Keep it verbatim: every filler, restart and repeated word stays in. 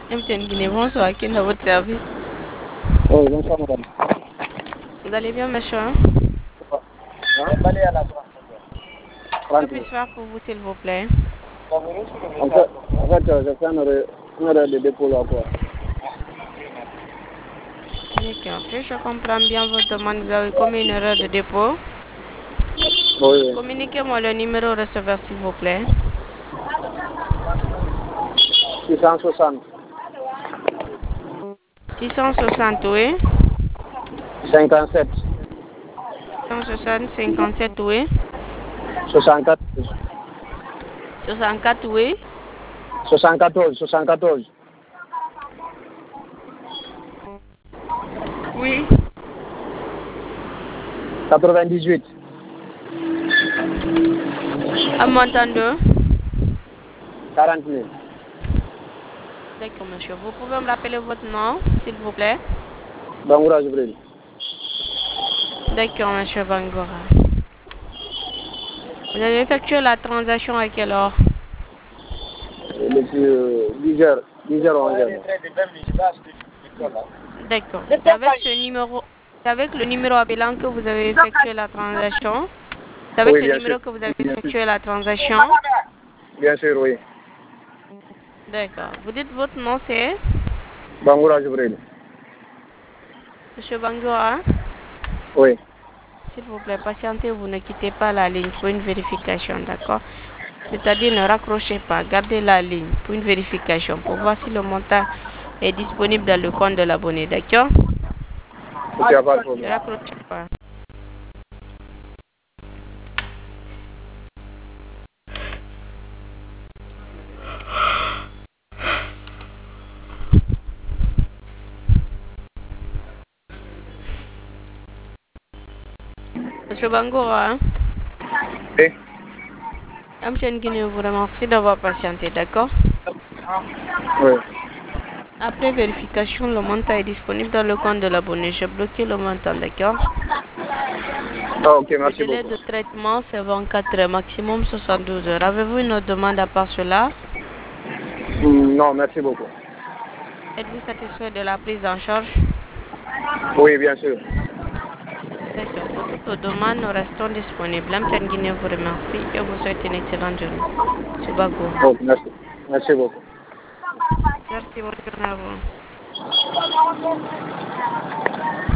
M T N Guinée, bonsoir, qui est dans votre service? Oui, bonsoir madame. Vous allez bien, monsieur? Hein? Que puis-je faire pour vous, s'il vous plaît? En fait, en fait euh, j'ai fait une erreur, une erreur de dépôt là quoi. D'accord, si je comprends bien votre demande, vous avez commis une erreur de dépôt. Oui, oui. Communiquez-moi le numéro receveur, s'il vous plaît. six cent soixante. six cent soixante, oui. cinquante-sept. six cent soixante, cinquante-sept, oui. soixante-quatre. soixante-quatre, oui. soixante-quatorze. soixante-quatorze. Oui. quatre-vingt-dix-huit. Un montant de? quarante mille. D'accord, monsieur. Vous pouvez me rappeler votre nom, s'il vous plaît? Bangoura Jibril. D'accord, monsieur Bangora. Vous avez effectué la transaction à quelle heure? Depuis euh, dix heures. dix heures onze heures. D'accord. C'est avec ce numéro, c'est avec le numéro appelant que vous avez effectué la transaction. C'est avec Oui, ce bien sûr. numéro que vous avez effectué la transaction. Bien sûr, oui. D'accord. Vous dites votre nom, c'est Bangoura Jibril. monsieur Bangora. Oui. S'il vous plaît, patientez, vous ne quittez pas la ligne pour une vérification, d'accord? C'est-à-dire ne raccrochez pas, gardez la ligne pour une vérification, pour voir si le montant est disponible dans le compte de l'abonné, d'accord? Il n'y a pas de Ne problème. raccrochez pas. Monsieur Bangora, hein? Oui. M T N Guinée vous remercie d'avoir patienté, d'accord? Oui. Après vérification, le montant est disponible dans le compte de l'abonné. J'ai bloqué le montant, d'accord? Ah, ok, Le merci délai beaucoup. de traitement, c'est vingt-quatre heures, maximum soixante-douze heures. Avez-vous une autre demande à part cela? Hmm, non, merci beaucoup. Êtes-vous satisfait de la prise en charge? Oui, bien sûr. D'accord. Pour toute autre demande, nous restons disponibles. M T N Guinée vous remercie et vous souhaite une excellente journée. Subago. Ok, merci. Merci beaucoup. Merci, bonne journée à vous.